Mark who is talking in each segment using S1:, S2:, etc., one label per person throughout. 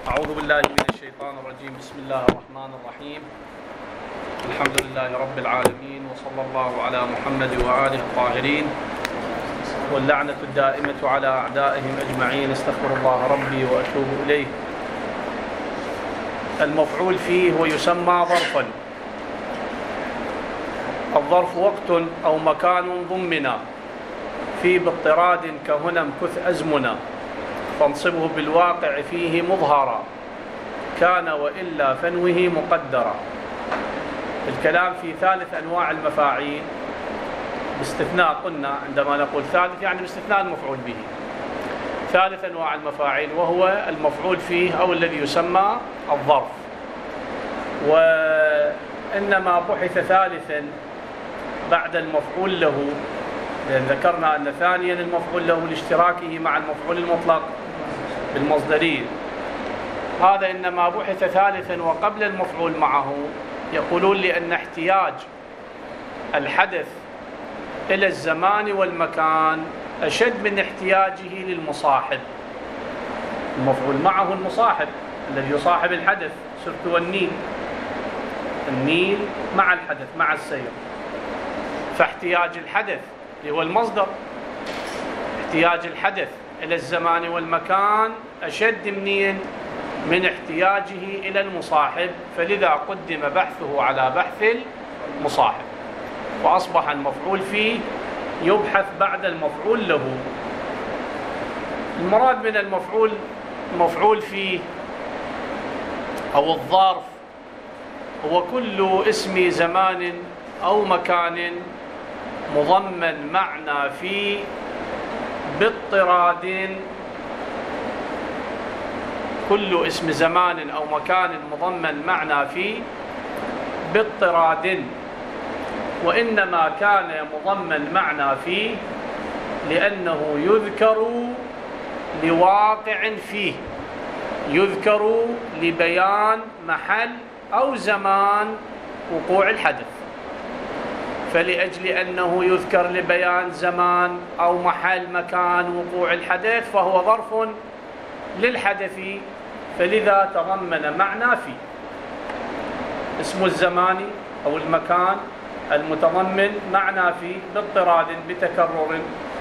S1: أعوذ بالله من الشيطان الرجيم. بسم الله الرحمن الرحيم. الحمد لله رب العالمين، وصلى الله على محمد وآله الطاهرين، واللعنة الدائمة على أعدائهم أجمعين. استغفر الله ربي وأتوب إليه. المفعول فيه ويسمى ظرفا. الظرف وقت أو مكان ضمنا في باضطراد كهنا امكث أزمنا، فانصبه بالواقع فيه مظهرا، كان وإلا فنوه مقدرا. الكلام في ثالث أنواع المفاعيل باستثناء، قلنا عندما نقول ثالث يعني باستثناء المفعول به. ثالث أنواع المفاعيل وهو المفعول فيه أو الذي يسمى الظرف، وإنما بحث ثالثا بعد المفعول له، لأن ذكرنا أن ثانيا المفعول له لاشتراكه مع المفعول المطلق بالمصدرية. هذا إنما بحث ثالثا وقبل المفعول معه. يقولون لأن احتياج الحدث إلى الزمان والمكان أشد من احتياجه للمصاحب. المفعول معه المصاحب الذي يصاحب الحدث، سرت والنيل، النيل مع الحدث مع السير، فاحتياج الحدث هو المصدر، احتياج الحدث إلى الزمان والمكان أشد من احتياجه إلى المصاحب، فلذا قدم بحثه على بحث المصاحب، وأصبح المفعول فيه يبحث بعد المفعول له. المراد من المفعول فيه أو الظرف هو كل اسم زمان أو مكان مضمن معنى فيه باضطراد. كل اسم زمان أو مكان مضمن معنى فيه باضطراد، وإنما كان مضمن معنى فيه لأنه يذكر لواقع فيه، يذكر لبيان محل أو زمان وقوع الحدث. فلأجل أنه يذكر لبيان زمان أو محل مكان وقوع الحدث فهو ظرف للحدث، فلذا تضمن معنى فيه. اسم الزمان أو المكان المتضمن معنى فيه باضطراد بتكرر،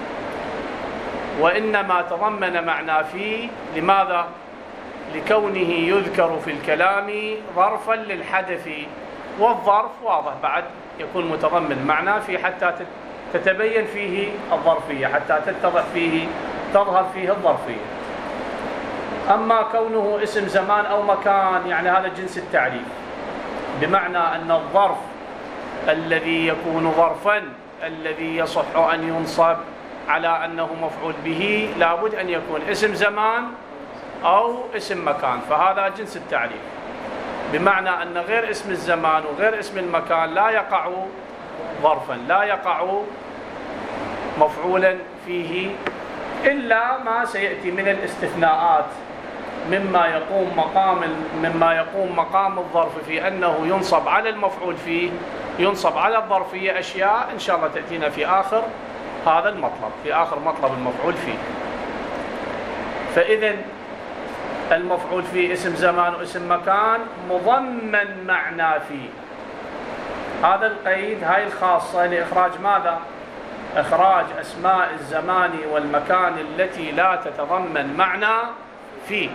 S1: وإنما تضمن معنى فيه لماذا؟ لكونه يذكر في الكلام ظرفا للحدث، والظرف واضح بعد يكون متضمن معنى فيه حتى تتبين فيه الظرفية، حتى تتضح فيه تظهر فيه الظرفية. أما كونه اسم زمان أو مكان يعني هذا جنس التعريف، بمعنى أن الظرف الذي يكون ظرفا الذي يصح أن ينصب على أنه مفعول به لابد أن يكون اسم زمان أو اسم مكان، فهذا جنس التعريف، بمعنى أن غير اسم الزمان وغير اسم المكان لا يقع ظرفا، لا يقع مفعولا فيه إلا ما سيأتي من الاستثناءات مما يقوم مقام الظرف في أنه ينصب على المفعول فيه، ينصب على الظرفية، أشياء إن شاء الله تأتينا في آخر هذا المطلب، في آخر مطلب المفعول فيه. فإذن المفعول فيه اسم زمان واسم مكان مضمن معنى فيه. هذا القيد، هاي الخاصة لإخراج ماذا؟ إخراج أسماء الزمان والمكان التي لا تتضمن معنى فيه.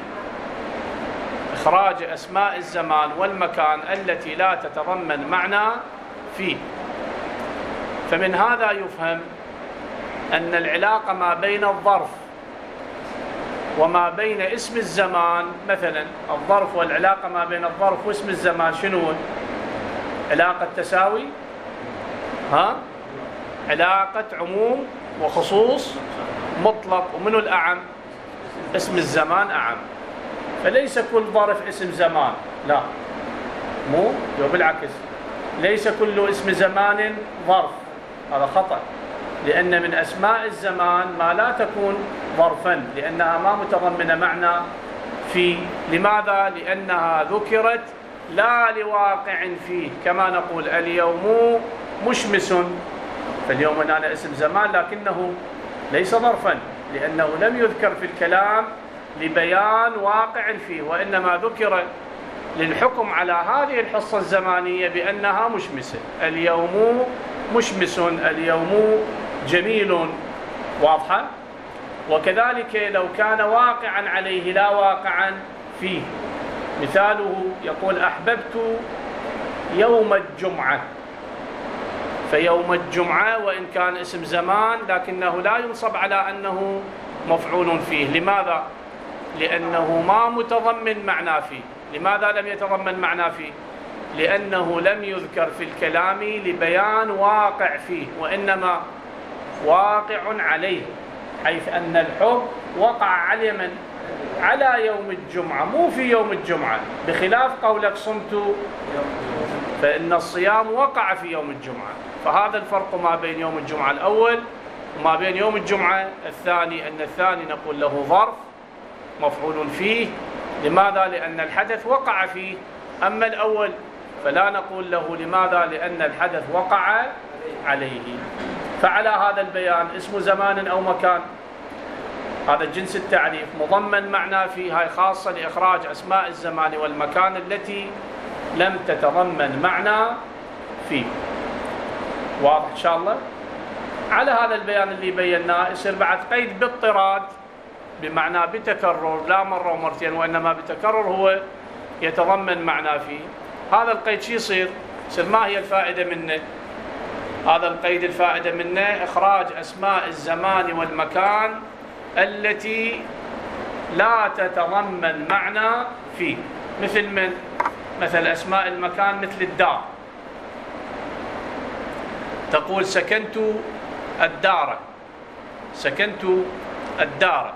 S1: إخراج أسماء الزمان والمكان التي لا تتضمن معنى فيه. فمن هذا يفهم أن العلاقة ما بين الظرف وما بين اسم الزمان، مثلا الظرف والعلاقة ما بين الظرف واسم الزمان شنو؟ علاقة تساوي، علاقة عموم وخصوص مطلق، ومنه الأعم؟ اسم الزمان أعم. فليس كل ظرف اسم زمان، لا، مو بالعكس، ليس كل اسم زمان ظرف، هذا خطأ، لأن من أسماء الزمان ما لا تكون ظرفا لأنها ما متضمنة معنى فيه. لماذا؟ لأنها ذكرت لا لواقع فيه، كما نقول اليوم مشمس، فاليوم هنا اسم زمان لكنه ليس ظرفا، لأنه لم يذكر في الكلام لبيان واقع فيه، وإنما ذكر للحكم على هذه الحصة الزمانية بأنها مشمسة. اليوم مشمس، اليوم جميل، واضحة. وكذلك لو كان واقعا عليه لا واقعا فيه، مثاله يقول أحببت يوم الجمعة، فيوم الجمعة وإن كان اسم زمان لكنه لا ينصب على أنه مفعول فيه. لماذا؟ لأنه ما متضمن معنى فيه. لماذا لم يتضمن معنى فيه؟ لأنه لم يذكر في الكلام لبيان واقع فيه، وإنما واقع عليه، حيث أن الحب وقع على من؟ على يوم الجمعة، مو في يوم الجمعة، بخلاف قولك صمت، فإن الصيام وقع في يوم الجمعة. فهذا الفرق ما بين يوم الجمعة الأول وما بين يوم الجمعة الثاني، أن الثاني نقول له ظرف مفعول فيه. لماذا؟ لأن الحدث وقع فيه. أما الأول فلا نقول له. لماذا؟ لأن الحدث وقع عليه. فعلى هذا البيان اسم زمان أو مكان، هذا جنس التعريف، مضمن معنى فيه، هاي خاصة لإخراج أسماء الزمان والمكان التي لم تتضمن معنى فيه. واضح إن شاء الله؟ على هذا البيان اللي بيناه يصير بعد قيد باضطراد، بمعنى بتكرر، لا مرة ومرتين وإنما بتكرر هو يتضمن معنى فيه. هذا القيد شو يصير؟ ما هي الفائدة منه؟ هذا القيد الفائدة منه إخراج أسماء الزمان والمكان التي لا تتضمن معنى فيه. مثل من؟ مثل أسماء المكان مثل الدار، تقول سكنت الدار، سكنت الدار،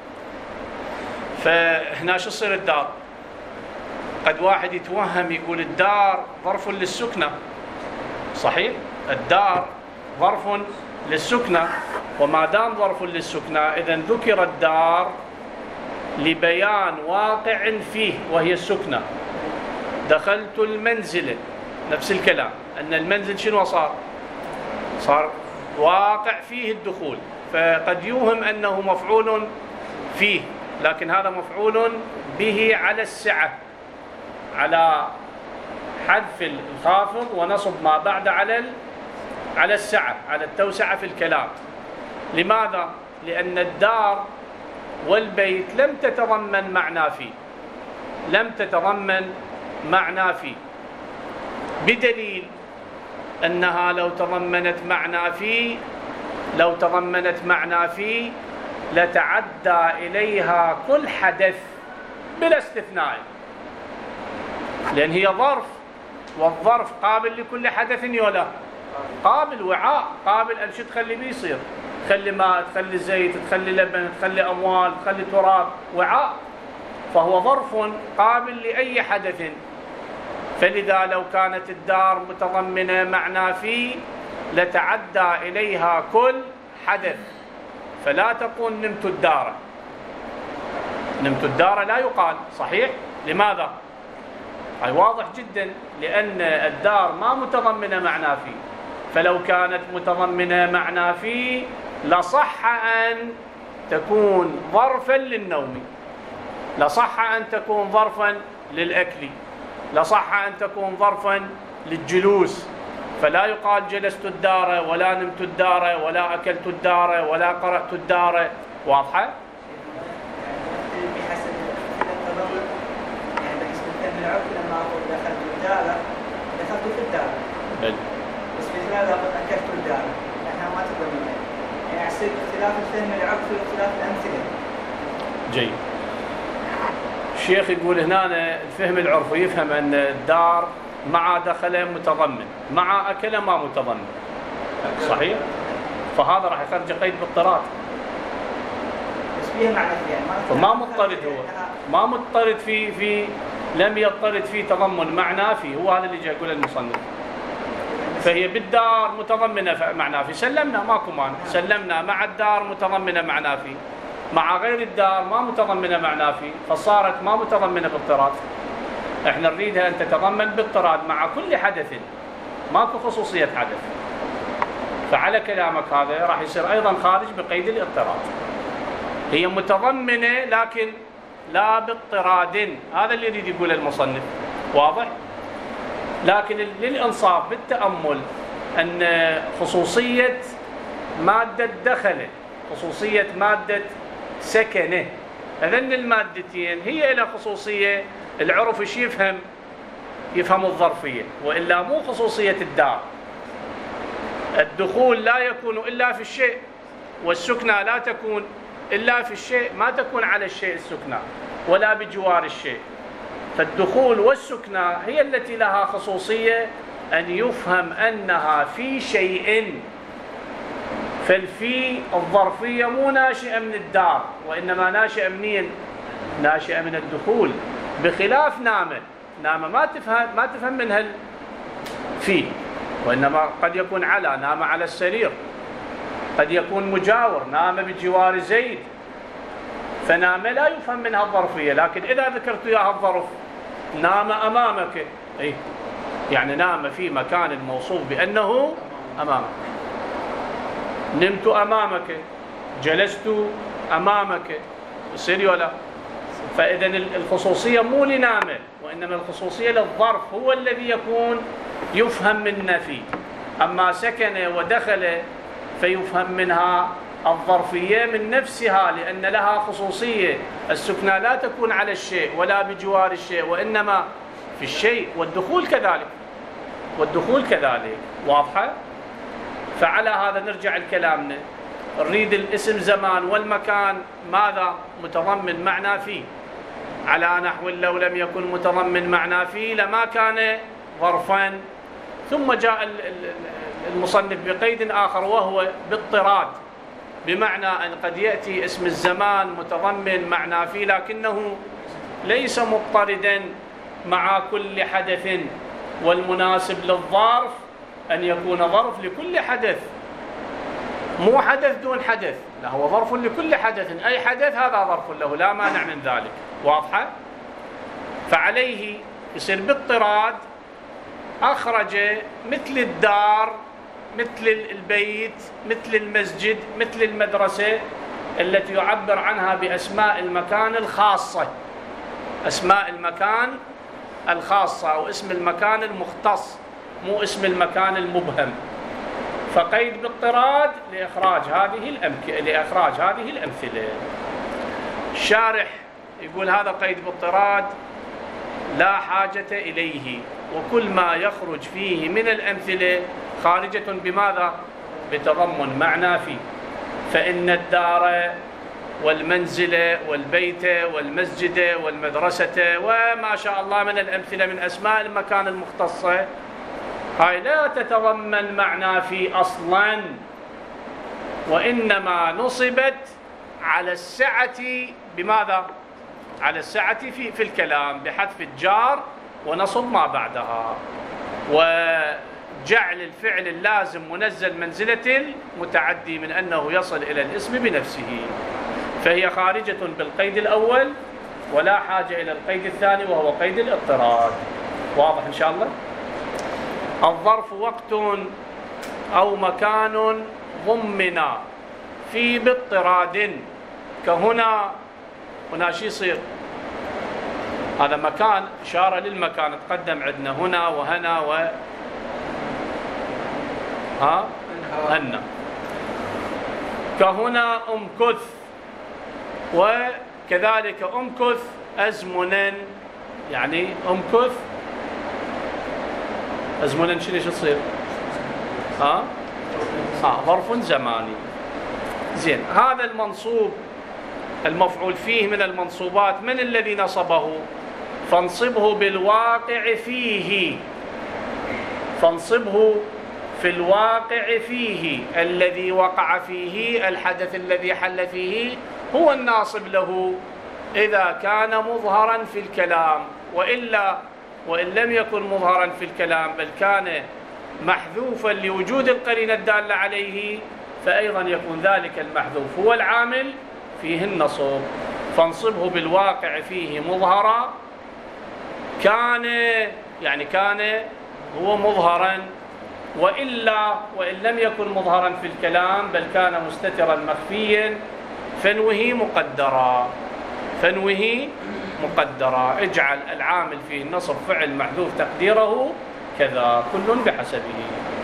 S1: فهنا شو تصير الدار؟ قد واحد يتوهم يقول الدار ظرف للسكنة، صحيح؟ الدار ظرف للسكنة، وما دام ظرف للسكنة إذن ذكر الدار لبيان واقع فيه وهي السكنة. دخلت المنزل، نفس الكلام، أن المنزل شنو صار؟ صار واقع فيه الدخول، فقد يوهم أنه مفعول فيه، لكن هذا مفعول به على السعة، على حذف الخافض ونصب ما بعد على السعة، على التوسعة في الكلام. لماذا؟ لأن الدار والبيت لم تتضمن معنى فيه، لم تتضمن معنى فيه، بدليل أنها لو تضمنت معنى فيه لتعدى إليها كل حدث بلا استثناء، لأن هي ظرف، والظرف قابل لكل حدث يولا، قابل وعاء، قابل أن شو تخلي بيه يصير، تخلي ماء، تخلي زيت، تخلي لبن، تخلي أموال، تخلي تراب، وعاء، فهو ظرف قابل لأي حدث. فلذا لو كانت الدار متضمنة معنى فيه لتعدى إليها كل حدث، فلا تقول نمت الدار، نمت الدار لا يقال، صحيح؟ لماذا؟ أي واضح جدا، لأن الدار ما متضمنة معنى فيه، فلو كانت متضمنة معنى فيه لصح أن تكون ظرفا للنوم، لصح أن تكون ظرفا للأكل، لصح أن تكون ظرفا للجلوس، فلا يقال جلست الدار ولا نمت الدار ولا أكلت الدار ولا قرأت الدار. واضحة؟
S2: بحسب التضمن، يعني بالنسبة للعرف لما أقول دخلت الدار دخلت في الدار، بس في هذا أكلت الدار لأنها ما تضمن، يعني يصير اختلاف الفهم العرفي واختلاف الأمثلة.
S1: جيد. الشيخ يقول هنا الفهم العرفي يفهم أن الدار مع دخله متضمن، مع أكله ما متضمن، صحيح؟ فهذا راح يخرج قيد باضطراد،
S2: بس فيها معنى يعني
S1: فما مضطرد، هو ما مضطرد في لم يضطرد في تضمن معنى فيه، هو هذا اللي جاي يقول المصنف. فهي بالدار متضمنة معنى فيه، سلمنا ماكو مانع، سلمنا مع الدار متضمنة معنى فيه، مع غير الدار ما متضمنة معنى فيه، فصارت ما متضمنة باضطراد. احنا نريدها أن تتضمن باضطراد مع كل حدث، ماكو خصوصية حدث. فعلى كلامك هذا راح يصير أيضا خارج بقيد الاضطراد. هي متضمنة لكن لا باضطراد. هذا اللي يريد يقول المصنف. واضح؟ لكن للإنصاف بالتأمل أن خصوصية مادة دخل، خصوصية مادة سكنه، هذين المادتين هي إلى خصوصية العرف ايش يفهم الظرفية، وإلا مو خصوصية الدار. الدخول لا يكون إلا في الشيء، والسكنى لا تكون إلا في الشيء، ما تكون على الشيء السكنى ولا بجوار الشيء. فالدخول والسكنى هي التي لها خصوصية أن يفهم أنها في شيء. فالفي الظرفية مو ناشئة من الدار، وإنما ناشئة منين؟ ناشئة من الدخول، بخلاف نام ما تفهم منها الفي، وإنما قد يكون نام على السرير، قد يكون مجاور، نام بجوار زيد، فنام لا يفهم منها الظرفية. لكن إذا ذكرت إياها الظرف، نام أمامك، يعني نام في مكان موصوف بأنه أمامك، نمت أمامك، جلست أمامك، يصير ولا؟ فإذا الخصوصية مو لنامل، وإنما الخصوصية للظرف، هو الذي يفهم من نفي. أما سكن ودخل فيفهم منها الظرفية من نفسها، لأن لها خصوصية. السكنى لا تكون على الشيء ولا بجوار الشيء، وإنما في الشيء، والدخول كذلك. واضحة؟ فعلى هذا نرجع لكلامنا، نريد الاسم زمان والمكان ماذا؟ متضمن معنى فيه، على نحو لو لم يكن متضمن معنى فيه لما كان ظرفا. ثم جاء المصنف بقيد آخر وهو باضطراد، بمعنى أن قد يأتي اسم الزمان متضمن معنى فيه لكنه ليس مضطردا مع كل حدث، والمناسب للظرف أن يكون ظرف لكل حدث، مو حدث دون حدث، لا هو ظرف لكل حدث، أي حدث هذا ظرف له، لا مانع من ذلك. واضحة؟ فعليه يصير باضطراد أخرج مثل الدار، مثل البيت، مثل المسجد، مثل المدرسة، التي يعبر عنها بأسماء المكان الخاصة، أسماء المكان الخاصة أو اسم المكان المختص، مو اسم المكان المبهم. فقيد باضطراد لإخراج هذه الأمثلة. الشارح يقول هذا قيد باضطراد لا حاجة إليه، وكل ما يخرج فيه من الأمثلة خارجة بماذا؟ بتضمن معنى فيه. فإن الدار والمنزل والبيت والمسجد والمدرسة وما شاء الله من الأمثلة من أسماء المكان المختصة، هاي لا تتضمن معنى فيه أصلا، وإنما نصبت على السعة. بماذا؟ على السعة في الكلام، بحذف الجار ونصب ما بعدها، وجعل الفعل اللازم منزل منزلة المتعدي من أنه يصل إلى الاسم بنفسه. فهي خارجة بالقيد الأول ولا حاجة إلى القيد الثاني وهو قيد الاضطراد. واضح إن شاء الله؟ الظرف وقت أو مكان ضمن في باضطراد، كهنا. هنا شو يصير؟ هذا مكان، إشارة للمكان، تقدم عندنا هنا وهنا هنا. كهنا أمكث، وكذلك أمكث أزمنا، يعني أمكث أزمنا شو تصير؟ ظرف زماني. زين، هذا المنصوب المفعول فيه من المنصوبات، من الذي نصبه؟ فانصبه بالواقع فيه، فانصبه في الواقع فيه، الذي وقع فيه، الحدث الذي حل فيه هو الناصب له، إذا كان مظهرا في الكلام. وإلا وإن لم يكن مظهرا في الكلام بل كان محذوفا لوجود القرينة الدالة عليه، فأيضا يكون ذلك المحذوف هو العامل فيه النصب. فانصبه بالواقع فيه مظهرا، كان يعني كان هو مظهرا، وإن لم يكن مظهرا في الكلام بل كان مستترا مخفيا، فانوه مقدرا. فانوه مقدرا. اجعل العامل فيه النصب فعل محذوف تقديره كذا، كل بحسبه.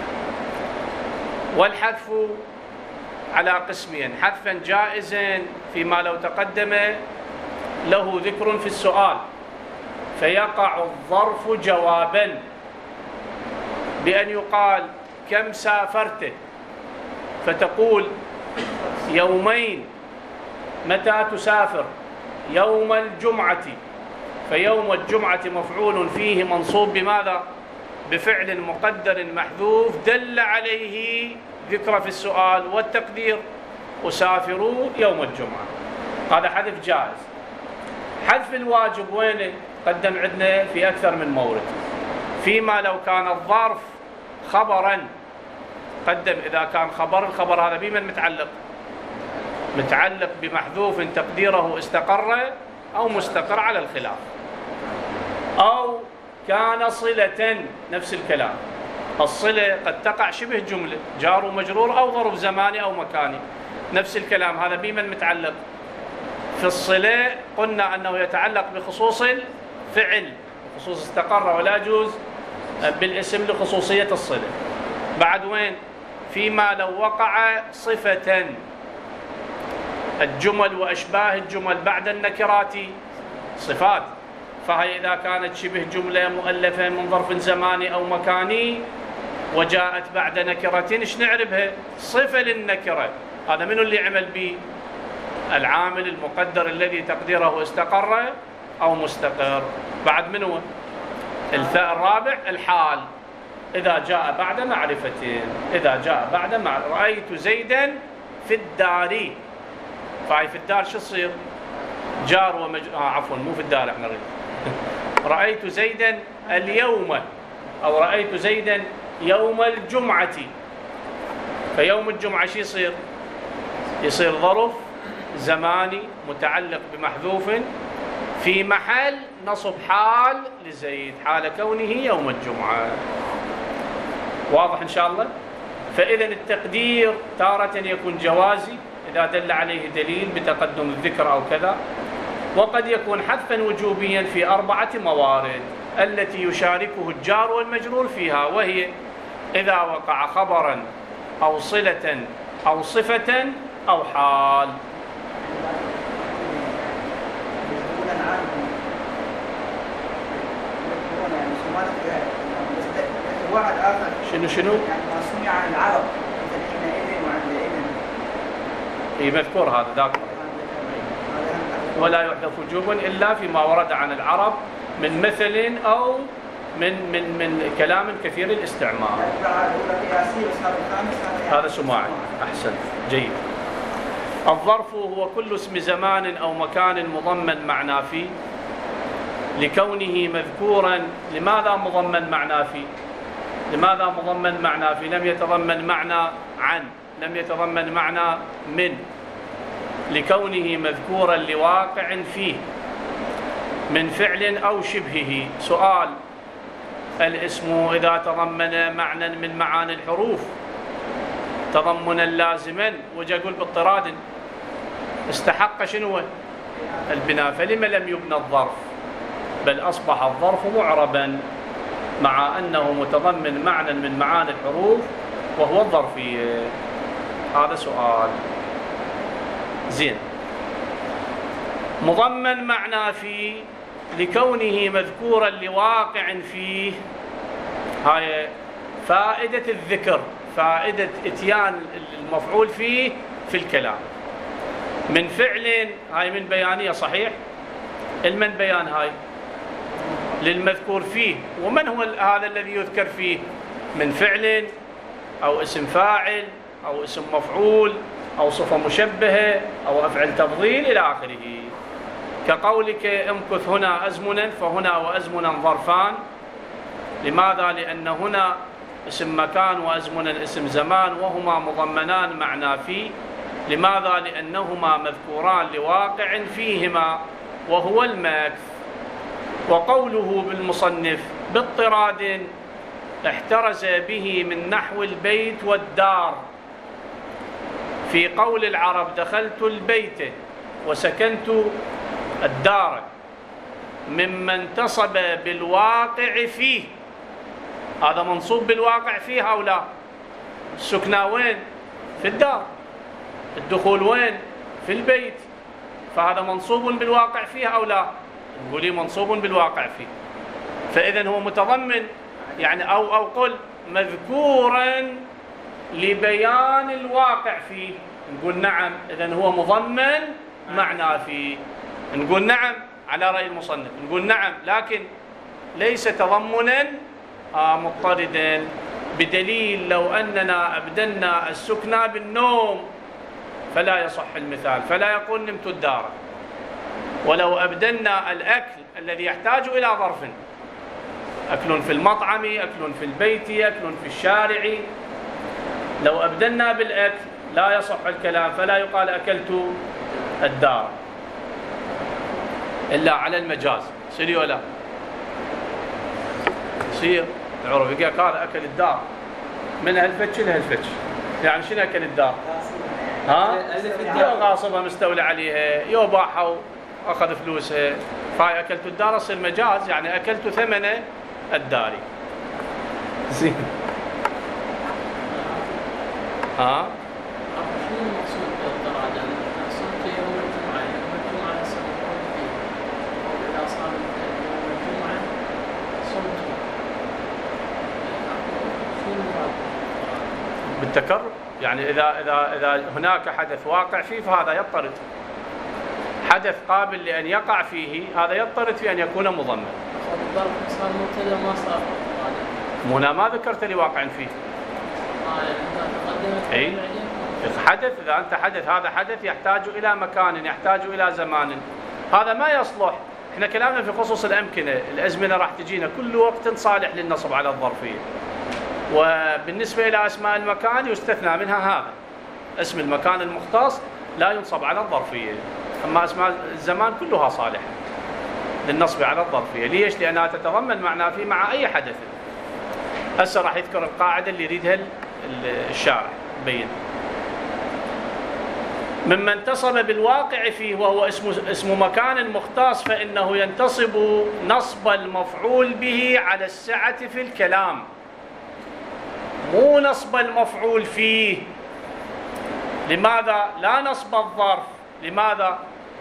S1: والحذف على قسمين: حذفا جائزا فيما لو تقدم له ذكر في السؤال فيقع الظرف جوابا، بأن يقال كم سافرت، فتقول يومين. متى تسافر؟ يوم الجمعة. فيوم الجمعة مفعول فيه منصوب بماذا؟ بفعل مقدر محذوف دل عليه ذكر في السؤال، والتقدير أسافر يوم الجمعة. هذا حذف جائز. حذف الواجب وين قدم عندنا؟ في أكثر من مورد. فيما لو كان الظرف خبرا قدم، إذا كان خبر، الخبر هذا بمن متعلق؟ متعلق بمحذوف تقديره استقر أو مستقر على الخلاف. أو كان صلة، نفس الكلام. الصلة قد تقع شبه جملة، جار ومجرور أو ظرف زماني أو مكاني، نفس الكلام. هذا بمن متعلق؟ في الصلة قلنا أنه يتعلق بخصوص الفعل، خصوص استقر، ولا يجوز بالاسم لخصوصية الصلة. بعد وين؟ فيما لو وقع صفة، الجمل وأشباه الجمل بعد النكرات صفات، فهي إذا كانت شبه جملة مؤلفة من ظرف زماني أو مكاني وجاءت بعد نكرة، إيش نعربها؟ صفة للنكرة. هذا منو اللي عمل به؟ العامل المقدر الذي تقديره استقر أو مستقر. بعد منو؟ الفاء الرابع الحال، إذا جاء بعد معرفة. إذا جاء بعد معرفة، رأيت زيدا في الدار. فهي في الدار شو تصير؟ جار عفوا، مو في الدار، احنا نريد رأيت زيدا اليوم، أو رأيت زيدا يوم الجمعة. فيوم الجمعة شو يصير؟ يصير ظرف زماني متعلق بمحذوف في محل نصب حال لزيد، حال كونه يوم الجمعة. واضح إن شاء الله؟ فإذا التقدير تارة يكون جوازي إذا دل عليه دليل بتقدم الذكر أو كذا، وقد يكون حذفا وجوبيا في 4 موارد التي يشاركه الجار والمجرور فيها، وهي إذا وقع خبرا أو صلة أو صفة أو حال.
S2: واحد آخر
S1: شنو؟
S2: يعني ما سمع عن العرب مثل حينئذ وعند إذن.
S1: مذكور هذا ذاك، ولا يحذف وجوبا إلا فيما ورد عن العرب من مثل أو من كلام كثير الاستعمال. هذا سماعي. أحسن، جيد. الظرف هو كل اسم زمان أو مكان مضمن معنى فيه لكونه مذكورا. لماذا مضمن معنى فيه؟ لماذا مضمن معنى فيه؟ لم يتضمن معنى عن، لم يتضمن معنى من، لكونه مذكورا لواقع فيه من فعل أو شبهه. سؤال: الاسم إذا تضمن معنى من معاني الحروف تضمنا لازما وجا يقول باضطراد استحق شنو؟ البناء. فلما لم يبنى الظرف بل أصبح الظرف معربا مع أنه متضمن معنى من معاني الحروف وهو الظرفية؟ هذا سؤال. زين. مضمن معنى فيه لكونه مذكورا لواقع فيه، هاي فائدة الذكر، فائدة اتيان المفعول فيه في الكلام. من فعل، هاي من بيانية صحيح. المن بيان هاي للمذكور فيه. ومن هو هذا الذي يذكر فيه؟ من فعل أو اسم فاعل أو اسم مفعول أو صفة مشبهة أو أفعل تفضيل إلى آخره. كقولك امكث هنا أزمنا، فهنا وأزمنا ظرفان. لماذا؟ لأن هنا اسم مكان وأزمنا اسم زمان، وهما مضمنان معنى فيه. لماذا؟ لأنهما مذكوران لواقع فيهما وهو المكث. وقوله بالمصنف باضطراد احترز به من نحو البيت والدار. في قول العرب دخلت البيت وسكنت الدار مما انتصب بالواقع فيه، هذا منصوب بالواقع فيه أو لا؟ السكنى وين؟ في الدار. الدخول وين؟ في البيت. فهذا منصوب بالواقع فيه أو لا؟ نقولي منصوب بالواقع فيه. فإذن هو متضمن يعني أو قل مذكورا لبيان الواقع فيه، نقول نعم، إذن هو مضمن معنى فيه، نقول نعم على رأي المصنف، نقول نعم، لكن ليس تضمنا مضطردا، بدليل لو أننا أبدلنا السكنى بالنوم فلا يصح المثال، فلا يقول نمت الدار. ولو أبدلنا الأكل الذي يحتاج إلى ظرف، أكل في المطعم، أكل في البيت، أكل في الشارع، لو أبدلنا بالأكل لا يصح الكلام، فلا يقال أكلت الدار إلا على المجاز. سيري ولا يصير العرب يقول هذا أكل الدار من هالفتش لهالفتش، يعني شنو أكل الدار؟ يو غاصبها مستولى عليها، يو باعها وأخذ فلوسها، فهاي أكلت الدار يصير مجاز، يعني أكلت ثمن الداري. زين.
S3: شنو المقصود بالضرر؟ أنا صرت يوم الجمعة، يوم الجمعة سنقول فيه، وإذا صار يوم الجمعة صمت. شنو المراد
S1: بالتكرر؟ يعني إذا هناك حدث واقع فيه فهذا يضطرد. حدث قابل لأن يقع فيه هذا يضطرد في أن يكون مضمن.
S3: الظرف صار مبتدأ ما صار
S1: هنا ما ذكرت لي واقع فيه. أي حدث، إذا أنت حدث، هذا حدث يحتاج إلى مكان، يحتاج إلى زمان، هذا ما يصلح. إحنا كلامنا في خصوص الأمكنة، الأزمنة راح تجينا كل وقت صالح للنصب على الظرفية. وبالنسبة إلى أسماء المكان يستثنى منها هذا، اسم المكان المختص لا ينصب على الظرفية، أما أسماء الزمان كلها صالحة للنصب على الظرفية. ليش؟ لأنها تتضمن معنى فيه مع أي حدث. هسه راح يذكر القاعدة اللي يريدها الشارع بين. مما انتصب بالواقع فيه وهو اسم مكان مختص، فإنه ينتصب نصب المفعول به على السعة في الكلام، مو نصب المفعول فيه. لماذا لا نصب الظرف؟ لماذا؟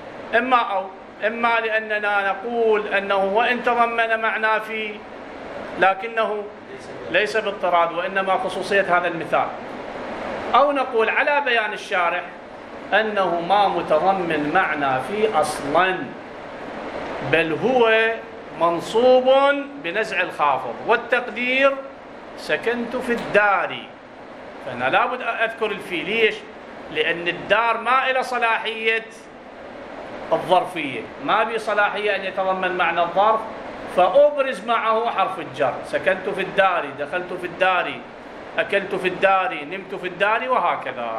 S1: إما لأننا نقول أنه وإن تضمن معنى فيه لكنه ليس باضطراد وإنما خصوصية هذا المثال، أو نقول على بيان الشارح أنه ما متضمن معنى فيه أصلا، بل هو منصوب بنزع الخافض، والتقدير سكنت في الدار. فأنا لابد أذكر الفي. ليش؟ لأن الدار ما إلى صلاحية الظرفية، ما بي صلاحية أن يتضمن معنى الظرف، فأبرز معه حرف الجر، سكنت في الدار، دخلت في الدار، أكلت في الدار، نمت في الدار، وهكذا.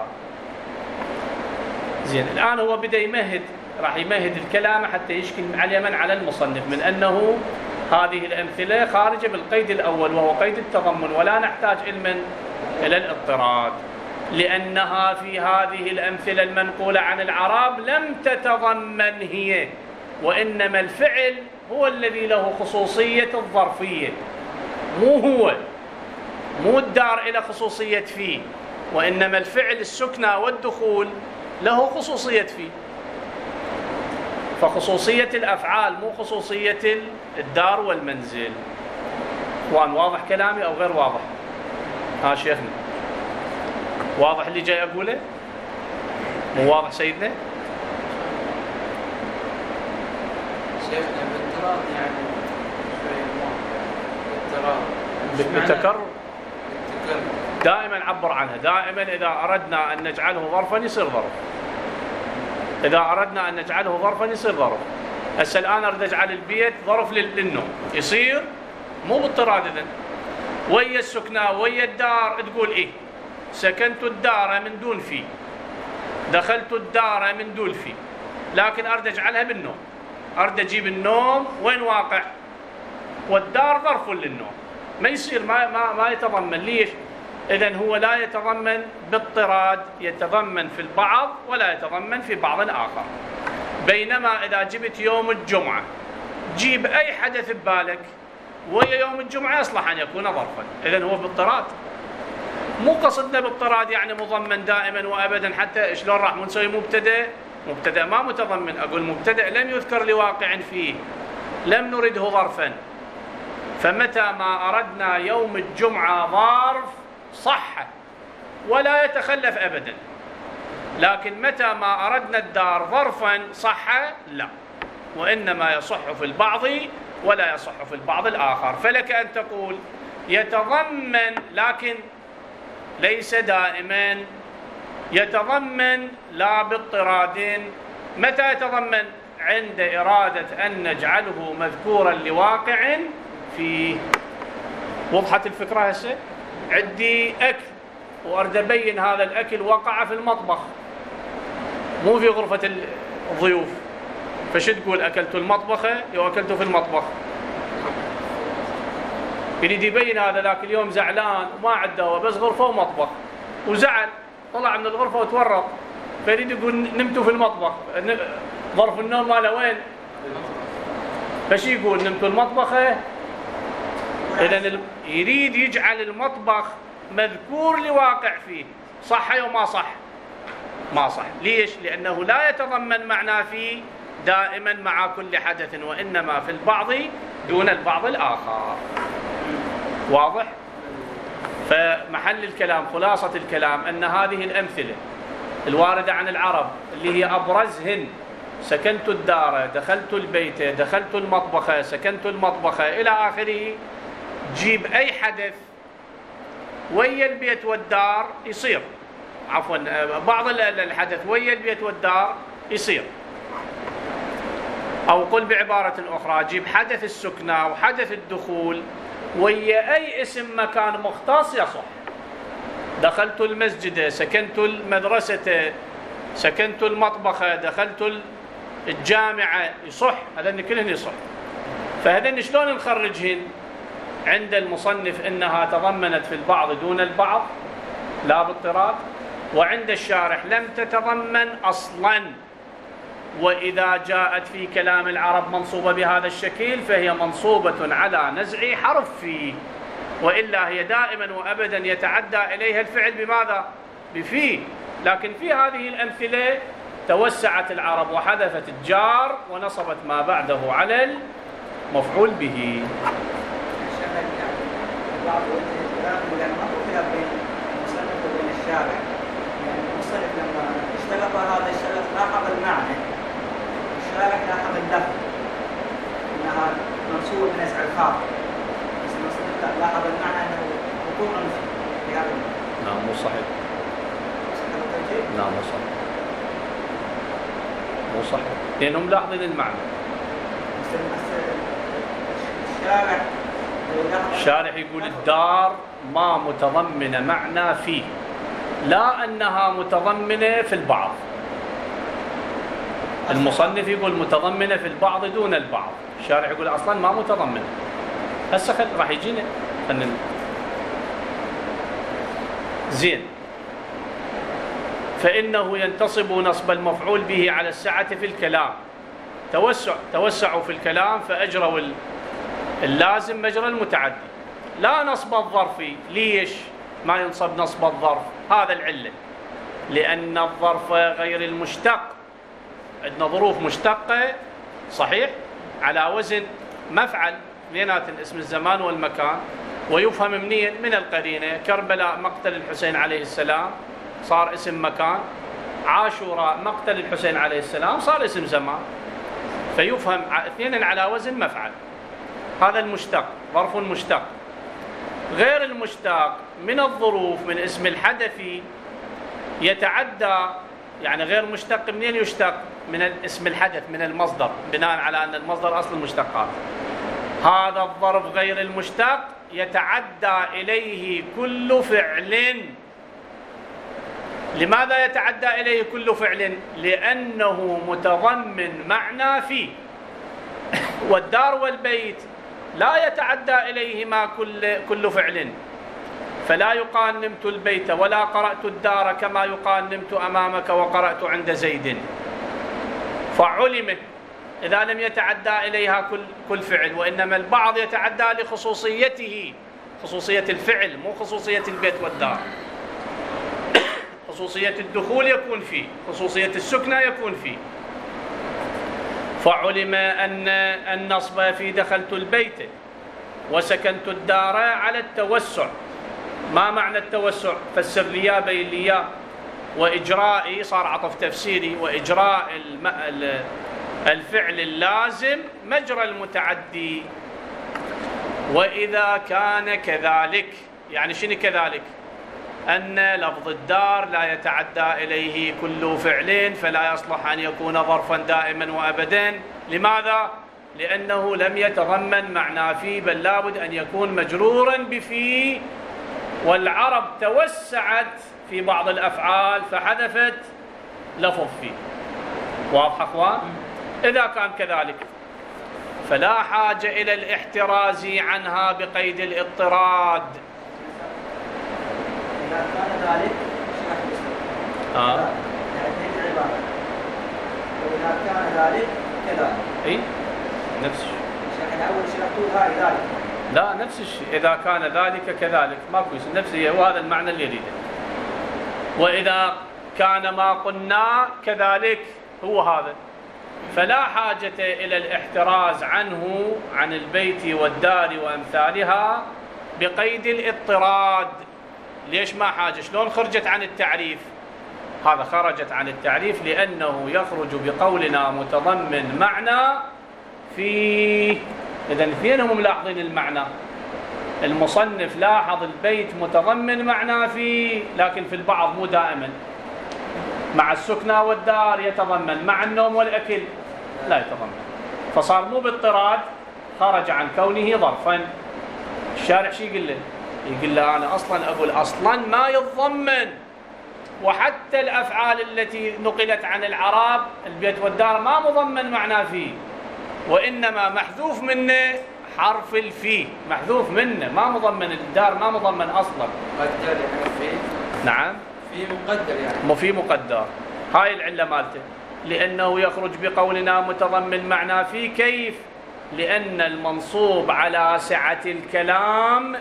S1: زين، الآن هو بدأ يمهد، راح يمهد الكلام حتى يشكل علما على المصنف من أنه هذه الأمثلة خارجة بالقيد الأول وهو قيد التضمن، ولا نحتاج علما إلى الاضطراد، لأنها في هذه الأمثلة المنقولة عن العرب لم تتضمن هي، وإنما الفعل هو الذي له خصوصية الظرفية، مو الدار إلى خصوصية فيه، وإنما الفعل السكنى والدخول له خصوصية فيه. فخصوصية الأفعال مو خصوصية الدار والمنزل. وأن واضح كلامي أو غير واضح؟ شيخنا واضح اللي جاي أقوله؟ مو واضح سيدنا؟
S3: شيخنا باضطراد يعني
S1: بالتكرر دائما عبر عنها. دائما إذا أردنا أن نجعله ظرفا يصير ظرف، إذا أردنا أن نجعله ظرفا يصير ظرف. هسه الآن أريد أجعل البيت ظرف للنوم، يصير مو باضطراد. إذن ويا السكنى ويا الدار تقول إيه؟ سكنت الدار من دون في، دخلت الدار من دون في، لكن أريد أجعلها بالنوم، أريد أجيب النوم وين واقع، والدار ظرف للنوم، ما يصير، ما يتضمن. ليش؟ إذن هو لا يتضمن باضطراد، يتضمن في البعض ولا يتضمن في بعض آخر. بينما إذا جبت يوم الجمعة جيب أي حدث ببالك ويا يوم الجمعة يصلح أن يكون ظرفا. إذن هو باضطراد، مو قصدنا باضطراد يعني مضمن دائما وأبدا. حتى شلون راح نسوي مبتدأ ما متضمن. أقول مبتدأ لم يذكر لواقع فيه، لم نرده ظرفا، فمتى ما أردنا يوم الجمعة ظرف صح ولا يتخلف أبدا، لكن متى ما أردنا الدار ظرفا صح لا، وإنما يصح في البعض ولا يصح في البعض الآخر. فلك أن تقول يتضمن لكن ليس دائما، يتضمن لا باضطراد. متى يتضمن؟ عند إرادة أن نجعله مذكورا لواقع فيه. وضحت الفكرة هسه؟ عندي أكل وأريد أبين هذا الأكل وقع في المطبخ مو في غرفة الضيوف، فش تقول؟ أكلت المطبخة أو أكلته في المطبخ؟ يريد يبين هذا ذاك اليوم زعلان وما عنده هو بس غرفة ومطبخ، وزعل طلع من الغرفة وتورط، فيريد يقول نمتوا في المطبخ. ظرف النوم ماله وين؟ فش يقول؟ نمتوا المطبخة. إذن يريد يجعل المطبخ مذكور لواقع فيه. صح أو ما صح؟ ما صح. ليش؟ لأنه لا يتضمن معنى فيه دائما مع كل حدث، وإنما في البعض دون البعض الآخر. واضح؟ فمحل الكلام، خلاصة الكلام، أن هذه الأمثلة الواردة عن العرب اللي هي أبرزهن سكنت الدار، دخلت البيت، دخلت المطبخ، سكنت المطبخ إلى آخره، جيب أي حدث ويا البيت والدار يصير، عفوا بعض الحدث ويا البيت والدار يصير. أو قل بعبارة أخرى، جيب حدث السكنى وحدث الدخول ويا أي اسم مكان مختص يصح. دخلت المسجد، سكنت المدرسة، سكنت المطبخ، دخلت الجامعة، يصح. هذين كلهن يصح. فهذين شلون نخرجهن؟ عند المصنف إنها تضمنت في البعض دون البعض لا باضطراد، وعند الشارح لم تتضمن أصلا. وإذا جاءت في كلام العرب منصوبة بهذا الشكل فهي منصوبة على نزع حرف فيه، وإلا هي دائما وأبدا يتعدى إليها الفعل بماذا؟ بفيه. لكن في هذه الأمثلة توسعت العرب وحذفت الجار ونصبت ما بعده على المفعول به.
S2: بعض الكلام ما فرق بين المصنف وبين الشارع. يعني المصنف لما اشتغل هذا الشغل لاحظ المعنى، الشارع لاحظ اللفظ انها منصوب بنزع الخاطر، بس المصنف لاحظ المعنى انه وقوع في هذا المعنى.
S1: نعم مو صحيح. لا مو صحيح، مو صحيح، لأنهم لاحظين المعنى. الشارح يقول الدار ما متضمنة معنى فيه، لا أنها متضمنة في البعض. المصنف يقول متضمنة في البعض دون البعض، الشارح يقول أصلا ما متضمنة. هسه راح يجينا زين. فإنه ينتصب نصب المفعول به على السعة في الكلام. توسعوا في الكلام فأجروا اللازم مجرى المتعدي، لا نصب الظرف. ليش ما ينصب نصب الظرف؟ هذا العلة، لأن الظرف غير المشتق. عندنا ظروف مشتقة صحيح على وزن مفعل، بينات اسم الزمان والمكان، ويفهم منين؟ من القرينة. كربلاء مقتل الحسين عليه السلام صار اسم مكان، عاشوراء مقتل الحسين عليه السلام صار اسم زمان، فيفهم اثنين على وزن مفعل. هذا المشتق، ظرف مشتق. غير المشتق من الظروف من اسم الحدث يتعدى، يعني غير مشتق منين يشتق؟ من الاسم الحدث، من المصدر، بناء على أن المصدر أصل المشتقات. هذا الظرف غير المشتق يتعدى إليه كل فعل. لماذا يتعدى إليه كل فعل؟ لأنه متضمن معنى فيه. والدار والبيت لا يتعدى إليهما كل فعل، فلا يقال نمت البيت ولا قرأت الدار كما يقال نمت أمامك وقرأت عند زيد. فعلم إذا لم يتعدى إليها كل فعل، وإنما البعض يتعدى لخصوصيته، خصوصية الفعل مو خصوصية البيت والدار. خصوصية الدخول يكون فيه، خصوصية السكنة يكون فيه. فعلم أن النصب في دخلت البيت وسكنت الدار على التوسع. ما معنى التوسع؟ فسر لي بين لي. وإجرائي صار عطف تفسيري، وإجراء الفعل اللازم مجرى المتعدي. وإذا كان كذلك، يعني شنو كذلك؟ أن لفظ الدار لا يتعدى إليه كل فعل، فلا يصلح أن يكون ظرفا دائما وأبدا. لماذا؟ لأنه لم يتضمن معنى فيه، بل لابد أن يكون مجرورا بفيه. والعرب توسعت في بعض الأفعال فحذفت لفظ فيه. واضح أخوان؟ إذا كان كذلك فلا حاجة إلى الاحتراز عنها بقيد الاضطراد.
S2: إذا كان ذلك وإذا كان ذلك كذلك.
S1: إيه؟ نفس الشيء.
S2: أول شرحتوها ذلك.
S1: لا نفس الشيء. إذا كان ذلك كذلك ماكو شيء، نفس الشيء، وهذا المعنى اللي يريده. وإذا كان ما قلنا كذلك هو هذا، فلا حاجة إلى الاحتراز عنه عن البيت والدار وأمثالها بقيد الاضطراد. ليش ما حاجة؟ شلون خرجت عن التعريف؟ هذا خرجت عن التعريف لأنه يخرج بقولنا متضمن معنى فيه. إذن فينهم ملاحظين المعنى؟ المصنف لاحظ البيت متضمن معنى فيه، لكن في البعض مو دائما. مع السكنة والدار يتضمن، مع النوم والأكل لا يتضمن، فصار مو باضطراد، خرج عن كونه ظرفا. الشارع شي يقول له؟ يقول له أنا أصلا أقول أصلا ما يتضمن، وحتى الأفعال التي نقلت عن العرب البيت والدار ما مضمن معنى فيه، وإنما محذوف منه حرف الفي، محذوف منه، ما مضمن. الدار ما مضمن أصلا.
S3: مقدر يعني في؟
S1: نعم
S3: في مقدر يعني.
S1: مو في مقدر. هاي العلة مالته، لأنه يخرج بقولنا متضمن معنى فيه. كيف؟ لأن المنصوب على سعة الكلام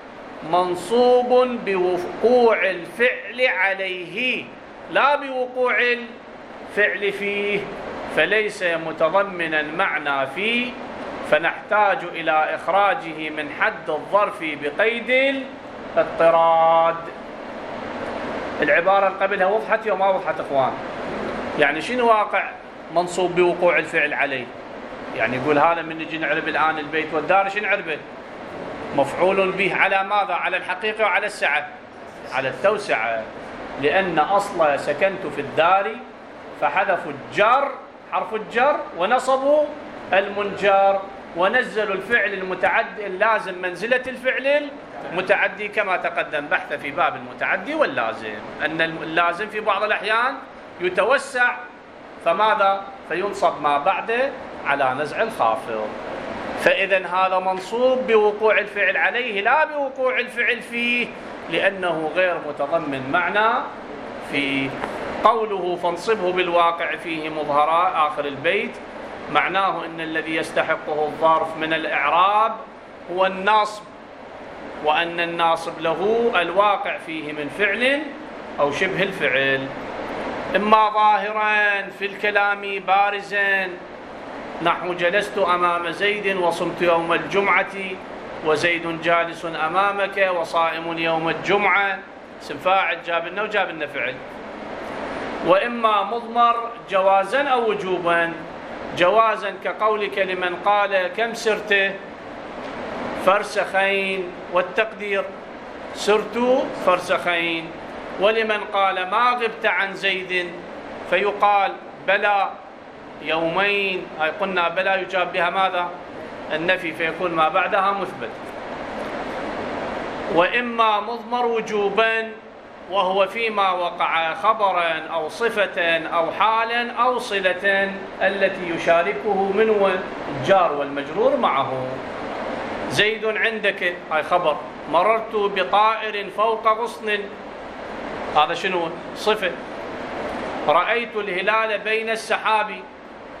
S1: منصوب بوقوع الفعل عليه لا بوقوع الفعل فيه، فليس متضمنا معنى فيه، فنحتاج إلى إخراجه من حد الظرف بقيد الاضطراد. العبارة اللي قبلها وضحت وما وضحت أخوان؟ يعني شنو واقع منصوب بوقوع الفعل عليه؟ يعني يقول هذا من نجي نعرب الآن البيت والدار شنو نعربه؟ مفعول به على ماذا؟ على الحقيقة وعلى السعة؟ على التوسعة. لأن أصل سكنت في الدار فحذفوا الجر، حرف الجر، ونصبوا المنجر، ونزلوا الفعل المتعدي اللازم منزلة الفعل المتعدي، كما تقدم بحث في باب المتعدي واللازم، أن اللازم في بعض الأحيان يتوسع، فماذا؟ فينصب ما بعده على نزع الخافض. فإذا هذا منصوب بوقوع الفعل عليه لا بوقوع الفعل فيه، لأنه غير متضمن معنى فيه. قوله فانصبه بالواقع فيه مظهرا آخر البيت، معناه أن الذي يستحقه الظرف من الإعراب هو الناصب، وأن الناصب له الواقع فيه من فعل أو شبه الفعل، إما ظاهرا في الكلام بارزا نحو جلست أمام زيد وصمت يوم الجمعة وزيد جالس أمامك وصائم يوم الجمعة، اسم فاعل جاب لنا وجاب لنا فعل. وإما مضمر جوازا أو وجوبا. جوازا كقولك لمن قال كم سرت؟ فرسخين، والتقدير سرت فرسخين. ولمن قال ما غبت عن زيد فيقال بلى يومين، أي قلنا بلى يجاب بها ماذا؟ النفي، فيكون ما بعدها مثبت. وإما مضمر وجوبا، وهو فيما وقع خبرا أو صفة أو حالا أو صلة التي يشاركه من الجار والمجرور معه. زيد عندك، هاي خبر. مررت بطائر فوق غصن، هذا شنو؟ صفة. رأيت الهلال بين السحاب،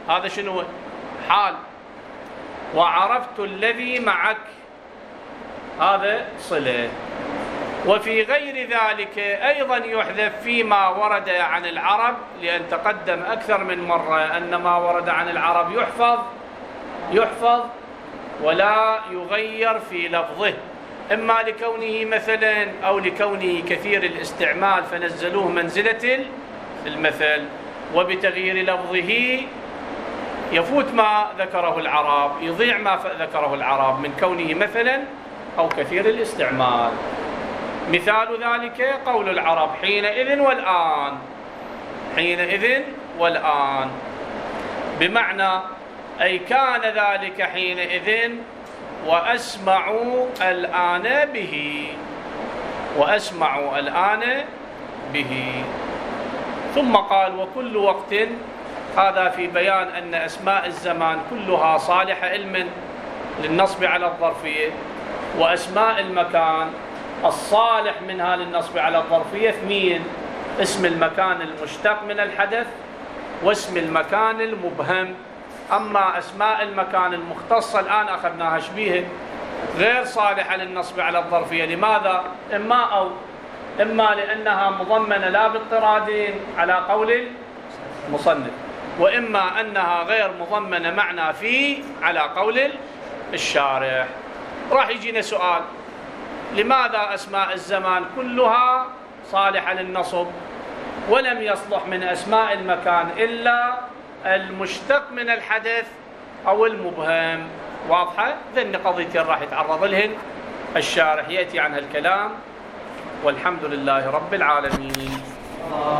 S1: هذا شنو؟ حال. وعرفت الذي معك، هذا صلة. وفي غير ذلك أيضا يحذف فيما ورد عن العرب، لأن تقدم أكثر من مرة أن ما ورد عن العرب يحفظ ولا يغير في لفظه، إما لكونه مثلا أو لكونه كثير الاستعمال فنزلوه منزلة المثل، وبتغيير لفظه يفوت ما ذكره العرب، يضيع ما ذكره العرب من كونه مثلا أو كثير الاستعمال. مثال ذلك قول العرب حينئذ والآن، حينئذ والآن، بمعنى أي كان ذلك حينئذ وأسمع الآن به، وأسمع الآن به. ثم قال وكل وقت، هذا في بيان أن أسماء الزمان كلها صالحة علما للنصب على الظرفية، وأسماء المكان الصالح منها للنصب على الظرفية اثنين: اسم المكان المشتق من الحدث واسم المكان المبهم. أما أسماء المكان المختصة الآن أخذناها شبيهة غير صالحة للنصب على الظرفية. لماذا؟ إما لأنها مضمنة لا باضطراد على قول المصنف، وإما أنها غير مضمنة معنى فيه على قول الشارح. راح يجينا سؤال: لماذا أسماء الزمان كلها صالحة للنصب ولم يصلح من أسماء المكان إلا المشتق من الحدث أو المبهم؟ واضحة؟ ذن قضيتين راح يتعرض لهن الشارح، يأتي عنها الكلام، والحمد لله رب العالمين.